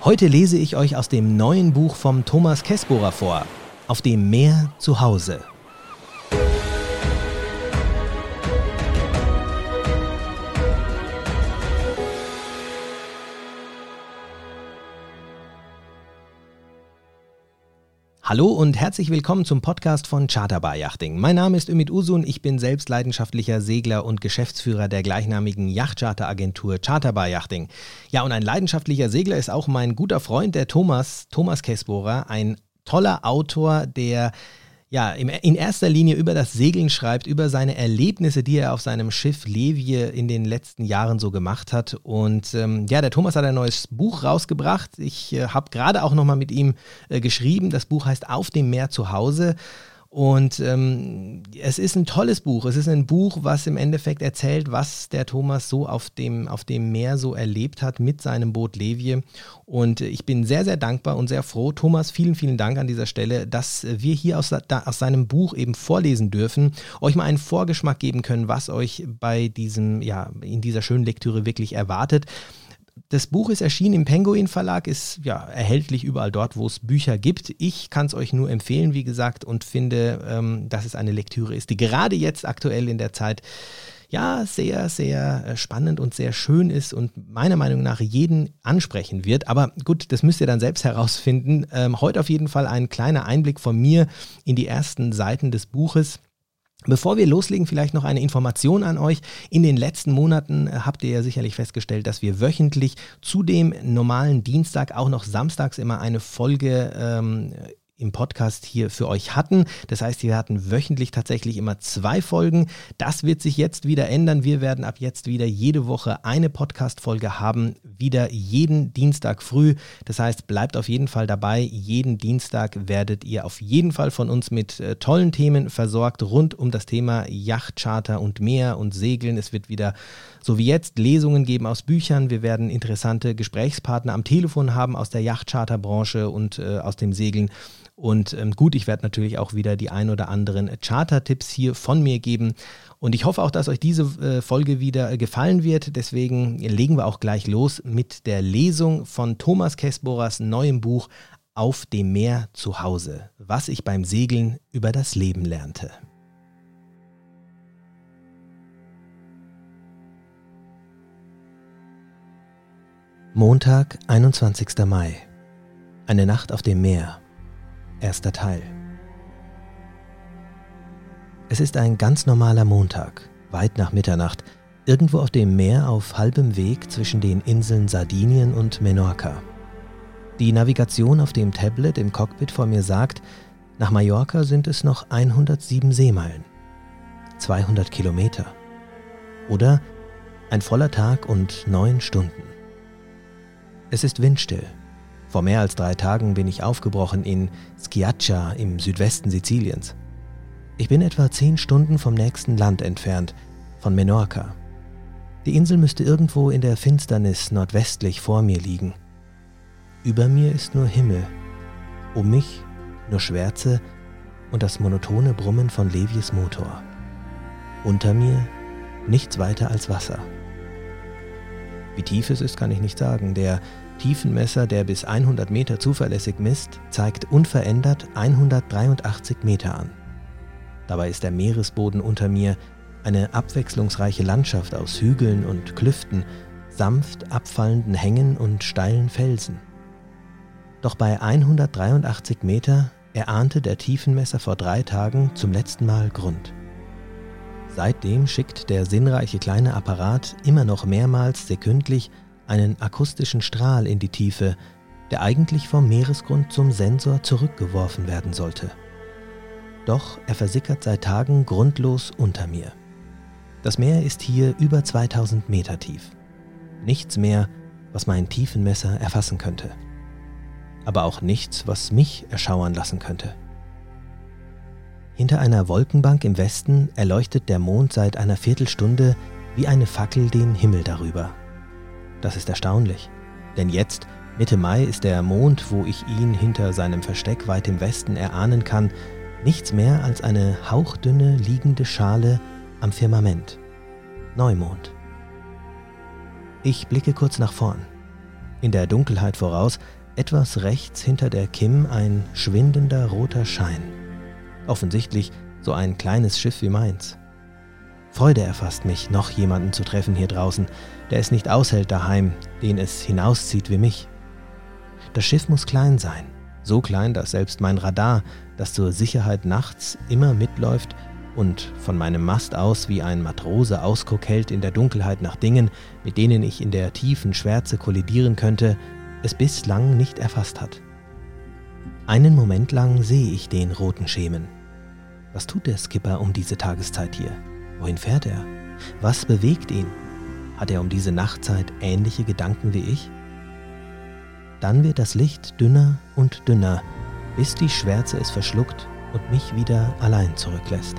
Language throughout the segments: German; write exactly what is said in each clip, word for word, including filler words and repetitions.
Heute lese ich euch aus dem neuen Buch vom Thomas Kessbohrer vor, Auf dem Meer zu Hause. Hallo und herzlich willkommen zum Podcast von Charterbar Yachting. Mein Name ist Ümit Usun, ich bin selbst leidenschaftlicher Segler und Geschäftsführer der gleichnamigen Yachtcharteragentur Charterbar Yachting. Ja, und ein leidenschaftlicher Segler ist auch mein guter Freund, der Thomas, Thomas Kessbohrer, ein toller Autor, der ja in erster Linie über das Segeln schreibt, über seine Erlebnisse, die er auf seinem Schiff Levie in den letzten Jahren so gemacht hat. Und ähm, ja, der Thomas hat ein neues Buch rausgebracht. Ich äh, habe gerade auch nochmal mit ihm äh, geschrieben. Das Buch heißt Auf dem Meer zu Hause. Und ähm, es ist ein tolles Buch. Es ist ein Buch, was im Endeffekt erzählt, was der Thomas so auf dem, auf dem Meer so erlebt hat mit seinem Boot Levie. Und ich bin sehr, sehr dankbar und sehr froh. Thomas, vielen, vielen Dank an dieser Stelle, dass wir hier aus, da, aus seinem Buch eben vorlesen dürfen, euch mal einen Vorgeschmack geben können, was euch bei diesem, ja, in dieser schönen Lektüre wirklich erwartet. Das Buch ist erschienen im Penguin Verlag, ist ja erhältlich überall dort, wo es Bücher gibt. Ich kann es euch nur empfehlen, wie gesagt, und finde, ähm, dass es eine Lektüre ist, die gerade jetzt aktuell in der Zeit ja sehr, sehr spannend und sehr schön ist und meiner Meinung nach jeden ansprechen wird. Aber gut, das müsst ihr dann selbst herausfinden. Ähm, heute auf jeden Fall ein kleiner Einblick von mir in die ersten Seiten des Buches. Bevor wir loslegen, vielleicht noch eine Information an euch. In den letzten Monaten habt ihr ja sicherlich festgestellt, dass wir wöchentlich zu dem normalen Dienstag auch noch samstags immer eine Folge ähm, im Podcast hier für euch hatten. Das heißt, wir hatten wöchentlich tatsächlich immer zwei Folgen. Das wird sich jetzt wieder ändern. Wir werden ab jetzt wieder jede Woche eine Podcast-Folge haben, wieder jeden Dienstag früh. Das heißt, bleibt auf jeden Fall dabei. Jeden Dienstag werdet ihr auf jeden Fall von uns mit äh, tollen Themen versorgt rund um das Thema Yachtcharter und Meer und Segeln. Es wird wieder, so wie jetzt, Lesungen geben aus Büchern. Wir werden interessante Gesprächspartner am Telefon haben aus der Yachtcharterbranche und äh, aus dem Segeln. Und ähm, gut, ich werde natürlich auch wieder die ein oder anderen Charter-Tipps hier von mir geben. Und ich hoffe auch, dass euch diese äh, Folge wieder äh, gefallen wird. Deswegen legen wir auch gleich los mit der Lesung von Thomas Kessbohrers neuem Buch Auf dem Meer zu Hause, was ich beim Segeln über das Leben lernte. Montag, einundzwanzigster Mai. Eine Nacht auf dem Meer. Erster Teil. Es ist ein ganz normaler Montag, weit nach Mitternacht, irgendwo auf dem Meer auf halbem Weg zwischen den Inseln Sardinien und Menorca. Die Navigation auf dem Tablet im Cockpit vor mir sagt, nach Mallorca sind es noch hundertsieben Seemeilen, zweihundert Kilometer oder ein voller Tag und neun Stunden. Es ist windstill. Vor mehr als drei Tagen bin ich aufgebrochen in Schiaccia im Südwesten Siziliens. Ich bin etwa zehn Stunden vom nächsten Land entfernt, von Menorca. Die Insel müsste irgendwo in der Finsternis nordwestlich vor mir liegen. Über mir ist nur Himmel, um mich nur Schwärze und das monotone Brummen von Levies Motor. Unter mir nichts weiter als Wasser. Wie tief es ist, kann ich nicht sagen. Der Tiefenmesser, der bis hundert Meter zuverlässig misst, zeigt unverändert hundertdreiundachtzig Meter an. Dabei ist der Meeresboden unter mir eine abwechslungsreiche Landschaft aus Hügeln und Klüften, sanft abfallenden Hängen und steilen Felsen. Doch bei hundertdreiundachtzig Meter erahnte der Tiefenmesser vor drei Tagen zum letzten Mal Grund. Seitdem schickt der sinnreiche kleine Apparat immer noch mehrmals sekündlich einen akustischen Strahl in die Tiefe, der eigentlich vom Meeresgrund zum Sensor zurückgeworfen werden sollte. Doch er versickert seit Tagen grundlos unter mir. Das Meer ist hier über zweitausend Meter tief. Nichts mehr, was mein Tiefenmesser erfassen könnte. Aber auch nichts, was mich erschauern lassen könnte. Hinter einer Wolkenbank im Westen erleuchtet der Mond seit einer Viertelstunde wie eine Fackel den Himmel darüber. Das ist erstaunlich, denn jetzt, Mitte Mai, ist der Mond, wo ich ihn hinter seinem Versteck weit im Westen erahnen kann, nichts mehr als eine hauchdünne liegende Schale am Firmament. Neumond. Ich blicke kurz nach vorn. In der Dunkelheit voraus Etwas rechts hinter der Kim ein schwindender roter Schein. Offensichtlich so ein kleines Schiff wie meins. Freude erfasst mich, noch jemanden zu treffen hier draußen, der es nicht aushält daheim, den es hinauszieht wie mich. Das Schiff muss klein sein, so klein, dass selbst mein Radar, das zur Sicherheit nachts immer mitläuft und von meinem Mast aus wie ein Matrose Ausguck hält in der Dunkelheit nach Dingen, mit denen ich in der tiefen Schwärze kollidieren könnte, es bislang nicht erfasst hat. Einen Moment lang sehe ich den roten Schemen. Was tut der Skipper um diese Tageszeit hier? Wohin fährt er? Was bewegt ihn? Hat er um diese Nachtzeit ähnliche Gedanken wie ich? Dann wird das Licht dünner und dünner, bis die Schwärze es verschluckt und mich wieder allein zurücklässt.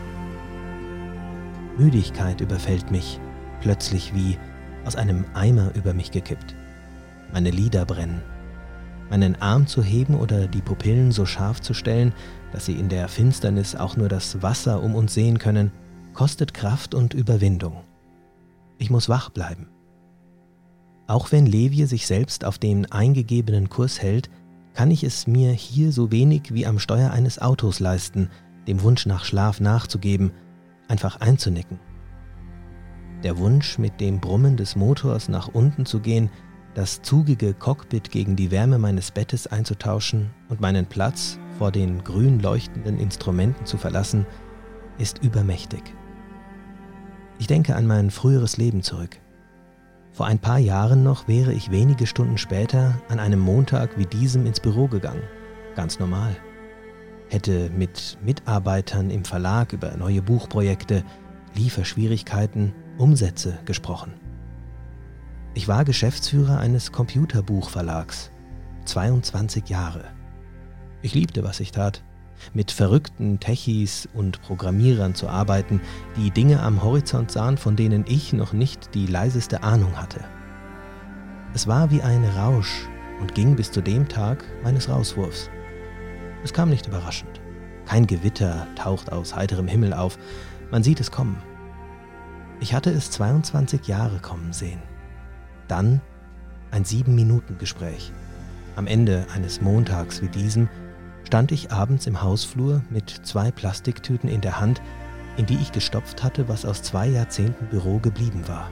Müdigkeit überfällt mich, plötzlich wie aus einem Eimer über mich gekippt. Meine Lider brennen. Meinen Arm zu heben oder die Pupillen so scharf zu stellen, dass sie in der Finsternis auch nur das Wasser um uns sehen können, kostet Kraft und Überwindung. Ich muss wach bleiben. Auch wenn Levje sich selbst auf den eingegebenen Kurs hält, kann ich es mir hier so wenig wie am Steuer eines Autos leisten, dem Wunsch nach Schlaf nachzugeben, einfach einzunicken. Der Wunsch, mit dem Brummen des Motors nach unten zu gehen, das zugige Cockpit gegen die Wärme meines Bettes einzutauschen und meinen Platz vor den grün leuchtenden Instrumenten zu verlassen, ist übermächtig. Ich denke an mein früheres Leben zurück. Vor ein paar Jahren noch wäre ich wenige Stunden später an einem Montag wie diesem ins Büro gegangen. Ganz normal. Hätte mit Mitarbeitern im Verlag über neue Buchprojekte, Lieferschwierigkeiten, Umsätze gesprochen. Ich war Geschäftsführer eines Computerbuchverlags. zweiundzwanzig Jahre. Ich liebte, was ich tat. Mit verrückten Techies und Programmierern zu arbeiten, die Dinge am Horizont sahen, von denen ich noch nicht die leiseste Ahnung hatte. Es war wie ein Rausch und ging bis zu dem Tag meines Rauswurfs. Es kam nicht überraschend. Kein Gewitter taucht aus heiterem Himmel auf. Man sieht es kommen. Ich hatte es zweiundzwanzig Jahre kommen sehen. Dann ein Sieben-Minuten-Gespräch. Am Ende eines Montags wie diesem stand ich abends im Hausflur mit zwei Plastiktüten in der Hand, in die ich gestopft hatte, was aus zwei Jahrzehnten Büro geblieben war.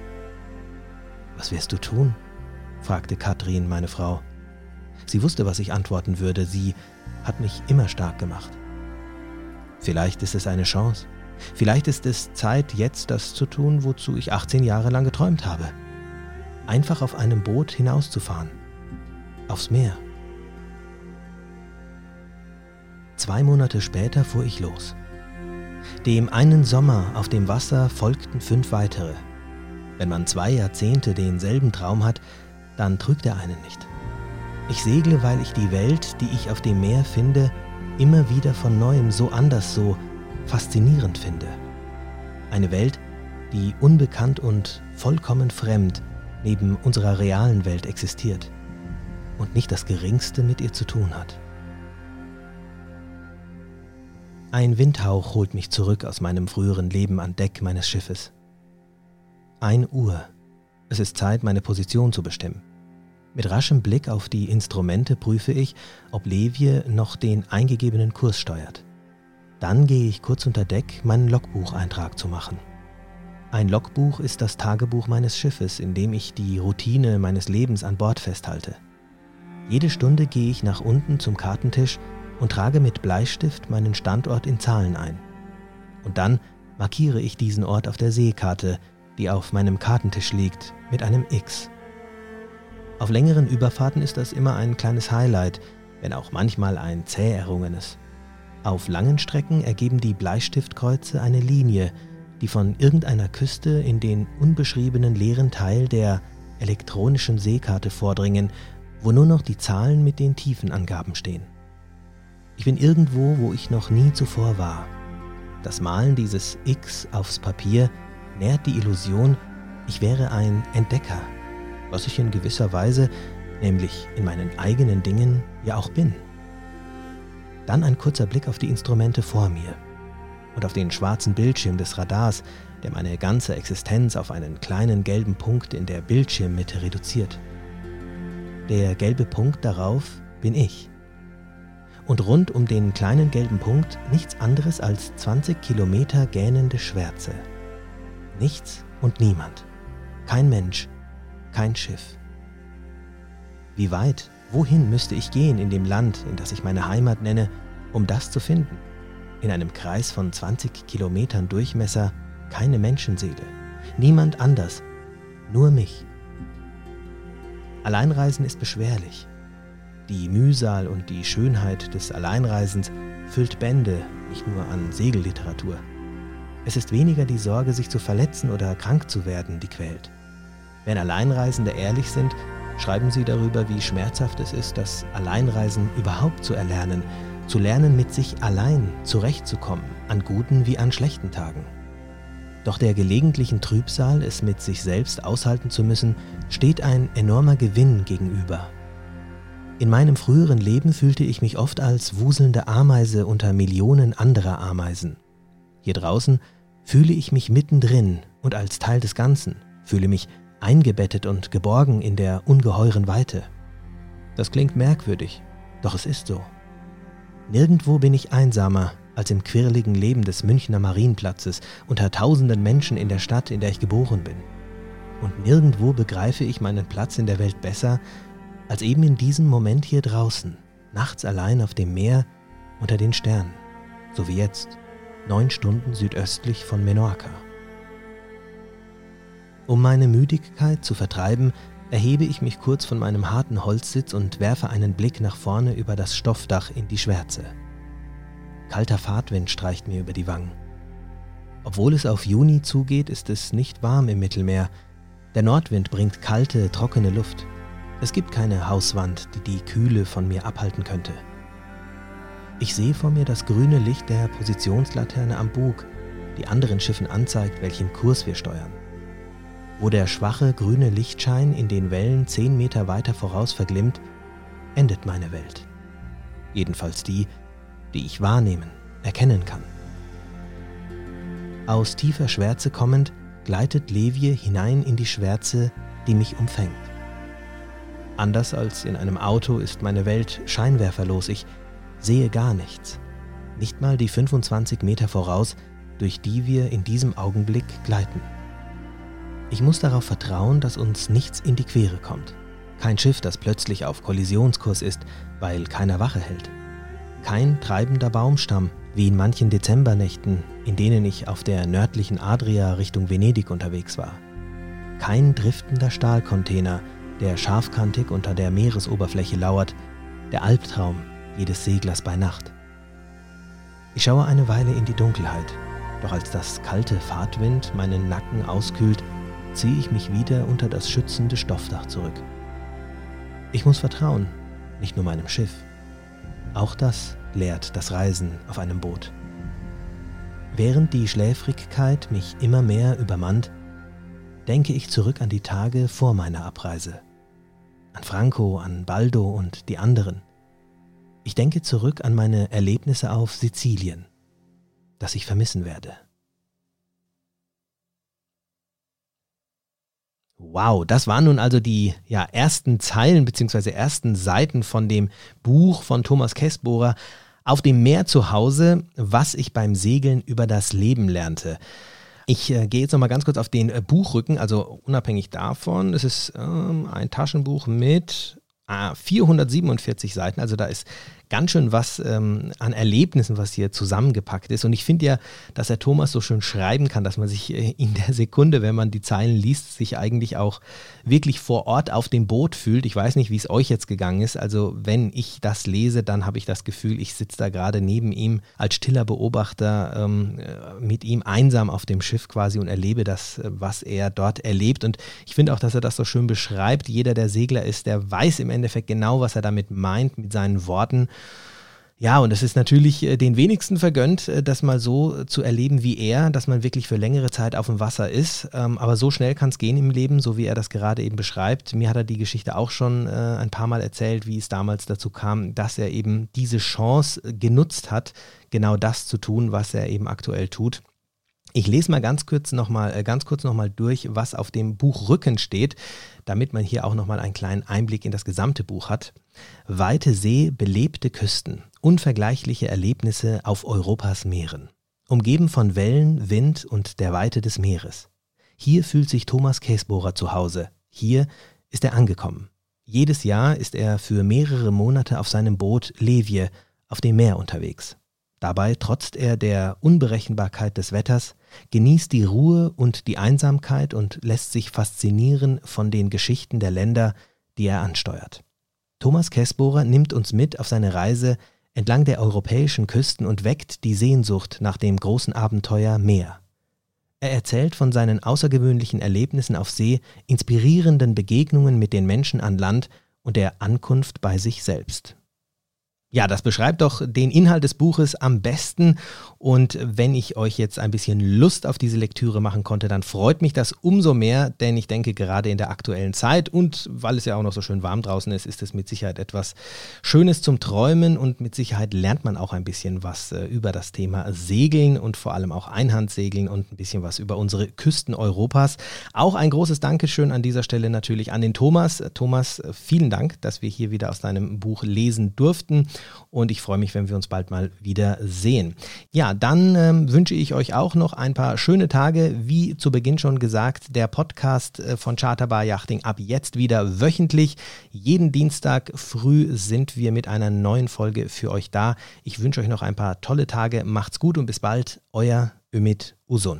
»Was wirst du tun?« fragte Katrin, meine Frau. Sie wusste, was ich antworten würde. Sie hat mich immer stark gemacht. Vielleicht ist es eine Chance. Vielleicht ist es Zeit, jetzt das zu tun, wozu ich achtzehn Jahre lang geträumt habe. Einfach auf einem Boot hinauszufahren. Aufs Meer. Zwei Monate später fuhr ich los. Dem einen Sommer auf dem Wasser folgten fünf weitere. Wenn man zwei Jahrzehnte denselben Traum hat, dann trügt er einen nicht. Ich segle, weil ich die Welt, die ich auf dem Meer finde, immer wieder von Neuem so anders, so faszinierend finde. Eine Welt, die unbekannt und vollkommen fremd neben unserer realen Welt existiert und nicht das Geringste mit ihr zu tun hat. Ein Windhauch holt mich zurück aus meinem früheren Leben an Deck meines Schiffes. Ein Uhr. Es ist Zeit, meine Position zu bestimmen. Mit raschem Blick auf die Instrumente prüfe ich, ob Levje noch den eingegebenen Kurs steuert. Dann gehe ich kurz unter Deck, meinen Logbucheintrag zu machen. Ein Logbuch ist das Tagebuch meines Schiffes, in dem ich die Routine meines Lebens an Bord festhalte. Jede Stunde gehe ich nach unten zum Kartentisch und trage mit Bleistift meinen Standort in Zahlen ein. Und dann markiere ich diesen Ort auf der Seekarte, die auf meinem Kartentisch liegt, mit einem X. Auf längeren Überfahrten ist das immer ein kleines Highlight, wenn auch manchmal ein zäh errungenes. Auf langen Strecken ergeben die Bleistiftkreuze eine Linie, die von irgendeiner Küste in den unbeschriebenen leeren Teil der elektronischen Seekarte vordringen, wo nur noch die Zahlen mit den Tiefenangaben stehen. Ich bin irgendwo, wo ich noch nie zuvor war. Das Malen dieses X aufs Papier nährt die Illusion, ich wäre ein Entdecker, was ich in gewisser Weise, nämlich in meinen eigenen Dingen, ja auch bin. Dann ein kurzer Blick auf die Instrumente vor mir und auf den schwarzen Bildschirm des Radars, der meine ganze Existenz auf einen kleinen gelben Punkt in der Bildschirmmitte reduziert. Der gelbe Punkt darauf bin ich. Und rund um den kleinen gelben Punkt nichts anderes als zwanzig Kilometer gähnende Schwärze. Nichts und niemand. Kein Mensch, kein Schiff. Wie weit, wohin müsste ich gehen in dem Land, in das ich meine Heimat nenne, um das zu finden? In einem Kreis von zwanzig Kilometern Durchmesser keine Menschenseele, niemand anders, nur mich. Alleinreisen ist beschwerlich. Die Mühsal und die Schönheit des Alleinreisens füllt Bände, nicht nur an Segelliteratur. Es ist weniger die Sorge, sich zu verletzen oder krank zu werden, die quält. Wenn Alleinreisende ehrlich sind, schreiben sie darüber, wie schmerzhaft es ist, das Alleinreisen überhaupt zu erlernen, zu lernen, mit sich allein zurechtzukommen, an guten wie an schlechten Tagen. Doch der gelegentlichen Trübsal, es mit sich selbst aushalten zu müssen, steht ein enormer Gewinn gegenüber. In meinem früheren Leben fühlte ich mich oft als wuselnde Ameise unter Millionen anderer Ameisen. Hier draußen fühle ich mich mittendrin und als Teil des Ganzen, fühle mich eingebettet und geborgen in der ungeheuren Weite. Das klingt merkwürdig, doch es ist so. Nirgendwo bin ich einsamer als im quirligen Leben des Münchner Marienplatzes unter tausenden Menschen in der Stadt, in der ich geboren bin. Und nirgendwo begreife ich meinen Platz in der Welt besser als eben in diesem Moment hier draußen, nachts allein auf dem Meer unter den Sternen, so wie jetzt, neun Stunden südöstlich von Menorca. Um meine Müdigkeit zu vertreiben, erhebe ich mich kurz von meinem harten Holzsitz und werfe einen Blick nach vorne über das Stoffdach in die Schwärze. Kalter Fahrtwind streicht mir über die Wangen. Obwohl es auf Juni zugeht, ist es nicht warm im Mittelmeer. Der Nordwind bringt kalte, trockene Luft. Es gibt keine Hauswand, die die Kühle von mir abhalten könnte. Ich sehe vor mir das grüne Licht der Positionslaterne am Bug, die anderen Schiffen anzeigt, welchen Kurs wir steuern. Wo der schwache grüne Lichtschein in den Wellen zehn Meter weiter voraus verglimmt, endet meine Welt. Jedenfalls die, die ich wahrnehmen, erkennen kann. Aus tiefer Schwärze kommend, gleitet Levier hinein in die Schwärze, die mich umfängt. Anders als in einem Auto ist meine Welt scheinwerferlos, ich sehe gar nichts. Nicht mal die fünfundzwanzig Meter voraus, durch die wir in diesem Augenblick gleiten. Ich muss darauf vertrauen, dass uns nichts in die Quere kommt. Kein Schiff, das plötzlich auf Kollisionskurs ist, weil keiner Wache hält. Kein treibender Baumstamm, wie in manchen Dezembernächten, in denen ich auf der nördlichen Adria Richtung Venedig unterwegs war. Kein driftender Stahlcontainer, der scharfkantig unter der Meeresoberfläche lauert, der Albtraum jedes Seglers bei Nacht. Ich schaue eine Weile in die Dunkelheit, doch als das kalte Fahrtwind meinen Nacken auskühlt, ziehe ich mich wieder unter das schützende Stoffdach zurück. Ich muss vertrauen, nicht nur meinem Schiff. Auch das lehrt das Reisen auf einem Boot. Während die Schläfrigkeit mich immer mehr übermannt, denke ich zurück an die Tage vor meiner Abreise. An Franco, an Baldo und die anderen. Ich denke zurück an meine Erlebnisse auf Sizilien, das ich vermissen werde. Wow, das waren nun also die ja, ersten Zeilen bzw. ersten Seiten von dem Buch von Thomas Kässbohrer Auf dem Meer zu Hause, was ich beim Segeln über das Leben lernte. Ich äh, gehe jetzt nochmal ganz kurz auf den äh, Buchrücken, also unabhängig davon, es ist ähm, ein Taschenbuch mit äh, vierhundertsiebenundvierzig Seiten, also da ist ganz schön was ähm, an Erlebnissen, was hier zusammengepackt ist. Und ich finde ja, dass der Thomas so schön schreiben kann, dass man sich äh, in der Sekunde, wenn man die Zeilen liest, sich eigentlich auch wirklich vor Ort auf dem Boot fühlt. Ich weiß nicht, wie es euch jetzt gegangen ist. Also wenn ich das lese, dann habe ich das Gefühl, ich sitze da gerade neben ihm als stiller Beobachter ähm, mit ihm einsam auf dem Schiff quasi und erlebe das, was er dort erlebt. Und ich finde auch, dass er das so schön beschreibt. Jeder, der Segler ist, der weiß im Endeffekt genau, was er damit meint, mit seinen Worten. Ja, und es ist natürlich den wenigsten vergönnt, das mal so zu erleben wie er, dass man wirklich für längere Zeit auf dem Wasser ist. Aber so schnell kann es gehen im Leben, so wie er das gerade eben beschreibt. Mir hat er die Geschichte auch schon ein paar Mal erzählt, wie es damals dazu kam, dass er eben diese Chance genutzt hat, genau das zu tun, was er eben aktuell tut. Ich lese mal ganz kurz nochmal äh, ganz kurz nochmal durch, was auf dem Buchrücken steht, damit man hier auch nochmal einen kleinen Einblick in das gesamte Buch hat. Weite See, belebte Küsten, unvergleichliche Erlebnisse auf Europas Meeren. Umgeben von Wellen, Wind und der Weite des Meeres. Hier fühlt sich Thomas Käsbohrer zu Hause. Hier ist er angekommen. Jedes Jahr ist er für mehrere Monate auf seinem Boot Levje auf dem Meer unterwegs. Dabei trotzt er der Unberechenbarkeit des Wetters, genießt die Ruhe und die Einsamkeit und lässt sich faszinieren von den Geschichten der Länder, die er ansteuert. Thomas Käsbohrer nimmt uns mit auf seine Reise entlang der europäischen Küsten und weckt die Sehnsucht nach dem großen Abenteuer Meer. Er erzählt von seinen außergewöhnlichen Erlebnissen auf See, inspirierenden Begegnungen mit den Menschen an Land und der Ankunft bei sich selbst. Ja, das beschreibt doch den Inhalt des Buches am besten, und wenn ich euch jetzt ein bisschen Lust auf diese Lektüre machen konnte, dann freut mich das umso mehr, denn ich denke, gerade in der aktuellen Zeit und weil es ja auch noch so schön warm draußen ist, ist es mit Sicherheit etwas Schönes zum Träumen, und mit Sicherheit lernt man auch ein bisschen was äh, über das Thema Segeln und vor allem auch Einhandsegeln und ein bisschen was über unsere Küsten Europas. Auch ein großes Dankeschön an dieser Stelle natürlich an den Thomas. Thomas, vielen Dank, dass wir hier wieder aus deinem Buch lesen durften. Und ich freue mich, wenn wir uns bald mal wieder sehen. Ja, dann ähm, wünsche ich euch auch noch ein paar schöne Tage. Wie zu Beginn schon gesagt, der Podcast äh, von Charterbar Yachting ab jetzt wieder wöchentlich. Jeden Dienstag früh sind wir mit einer neuen Folge für euch da. Ich wünsche euch noch ein paar tolle Tage. Macht's gut und bis bald. Euer Ümit Uzun.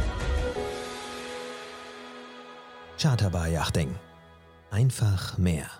Charterbar Yachting. Einfach mehr.